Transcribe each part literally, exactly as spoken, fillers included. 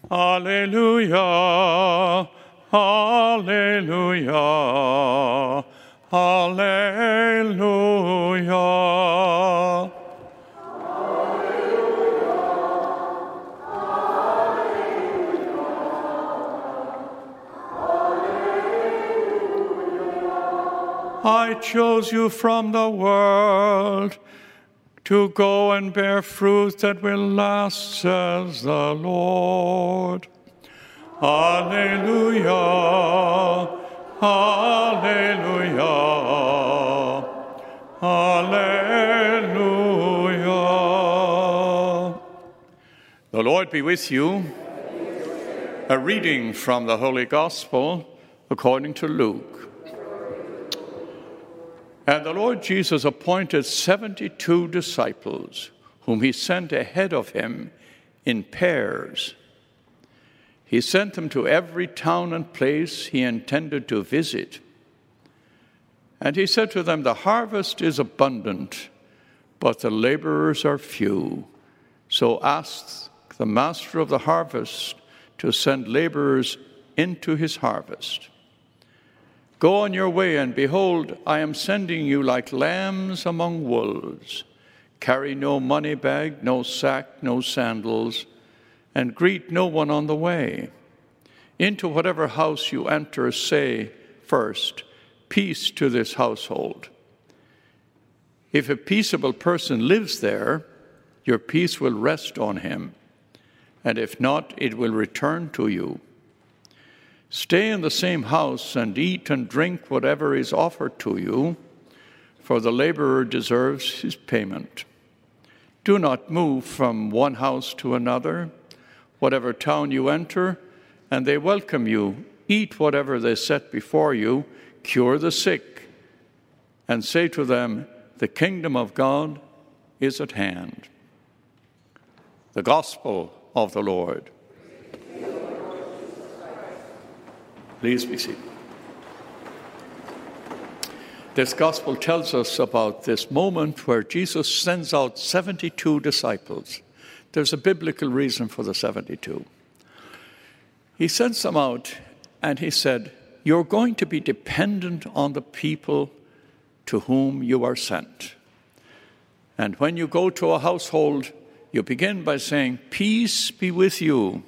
Alleluia, alleluia, alleluia. I chose you from the world to go and bear fruit that will last, says the Lord. Alleluia, alleluia, alleluia. The Lord be with you. A reading from the Holy Gospel according to Luke. And the Lord Jesus appointed seventy-two disciples, whom he sent ahead of him in pairs. He sent them to every town and place he intended to visit. And he said to them, "The harvest is abundant, but the laborers are few. So ask the master of the harvest to send laborers into his harvest. Go on your way, and behold, I am sending you like lambs among wolves. Carry no money bag, no sack, no sandals, and greet no one on the way. Into whatever house you enter, say first, 'Peace to this household.' If a peaceable person lives there, your peace will rest on him, and if not, it will return to you. Stay in the same house and eat and drink whatever is offered to you, for the laborer deserves his payment. Do not move from one house to another. Whatever town you enter, and they welcome you, eat whatever they set before you, cure the sick, and say to them, 'The kingdom of God is at hand.'" The Gospel of the Lord. Please be seated. This gospel tells us about this moment where Jesus sends out seventy-two disciples. There's a biblical reason for the seventy-two. He sends them out and he said, "You're going to be dependent on the people to whom you are sent. And when you go to a household, you begin by saying, 'Peace be with you.'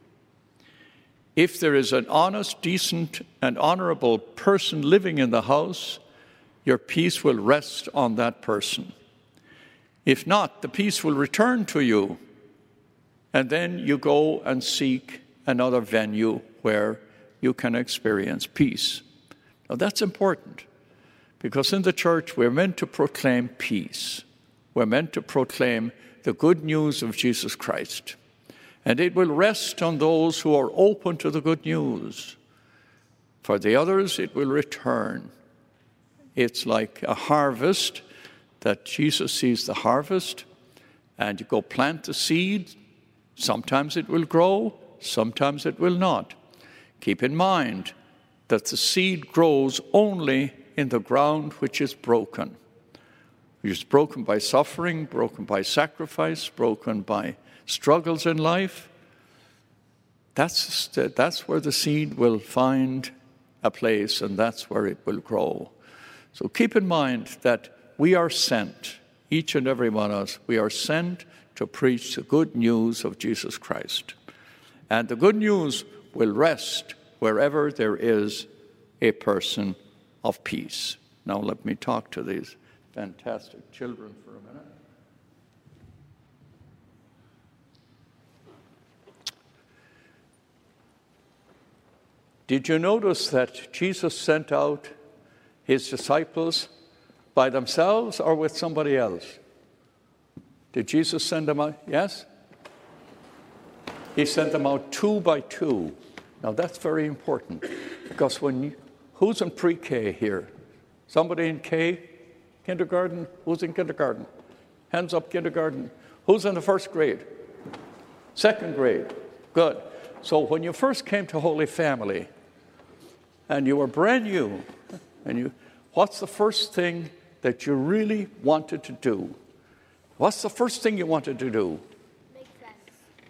If there is an honest, decent, and honorable person living in the house, your peace will rest on that person. If not, the peace will return to you, and then you go and seek another venue where you can experience peace." Now that's important, because in the church we're meant to proclaim peace. We're meant to proclaim the good news of Jesus Christ. And it will rest on those who are open to the good news. For the others, it will return. It's like a harvest, that Jesus sees the harvest, and you go plant the seed. Sometimes it will grow, sometimes it will not. Keep in mind that the seed grows only in the ground which is broken. Which is broken by suffering, broken by sacrifice, broken by struggles in life. That's, that's where the seed will find a place, and that's where it will grow. So keep in mind that we are sent, each and every one of us, we are sent to preach the good news of Jesus Christ. And the good news will rest wherever there is a person of peace. Now let me talk to these fantastic children for a minute. Did you notice that Jesus sent out his disciples by themselves or with somebody else? Did Jesus send them out? Yes? He sent them out two by two. Now that's very important, because when you, who's in pre-K here? Somebody in K? Kindergarten? Who's in kindergarten? Hands up, kindergarten. Who's in the first grade? Second grade. Good. So when you first came to Holy Family, and you were brand new, and you, what's the first thing that you really wanted to do? What's the first thing you wanted to do? Make friends.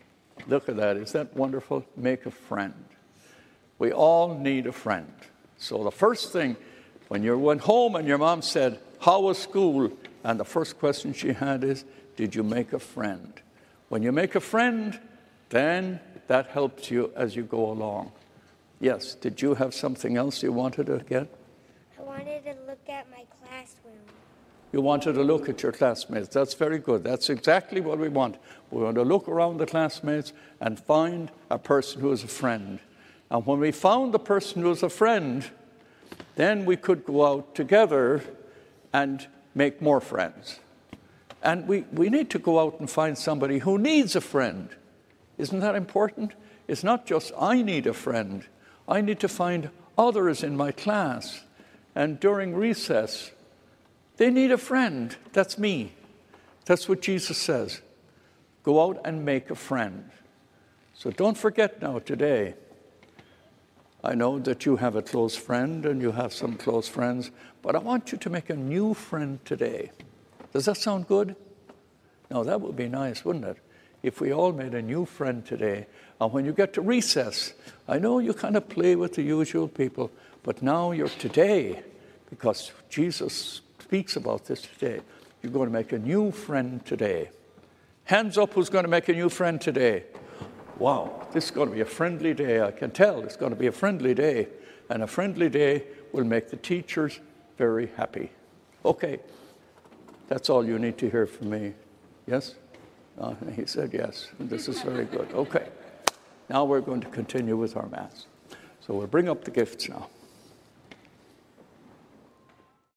Look at that. Is that wonderful? Make a friend. We all need a friend. So the first thing, when you went home and your mom said, how was school? And the first question she had is, did you make a friend? When you make a friend, then that helps you as you go along. Yes, did you have something else you wanted to get? I wanted to look at my classroom. You wanted to look at your classmates. That's very good. That's exactly what we want. We want to look around the classmates and find a person who is a friend. And when we found the person who is a friend, then we could go out together and make more friends. And we, we need to go out and find somebody who needs a friend. Isn't that important? It's not just I need a friend. I need to find others in my class. And during recess, they need a friend. That's me. That's what Jesus says. Go out and make a friend. So don't forget now today. I know that you have a close friend and you have some close friends, but I want you to make a new friend today. Does that sound good? No, that would be nice, wouldn't it? If we all made a new friend today. And when you get to recess, I know you kind of play with the usual people, but now you're today, because Jesus speaks about this today, you're going to make a new friend today. Hands up who's going to make a new friend today. Wow, this is going to be a friendly day. I can tell it's going to be a friendly day. And a friendly day will make the teachers very happy. Okay, that's all you need to hear from me. Yes? Uh, he said yes. This is very good. Okay. Now we're going to continue with our Mass. So we'll bring up the gifts now.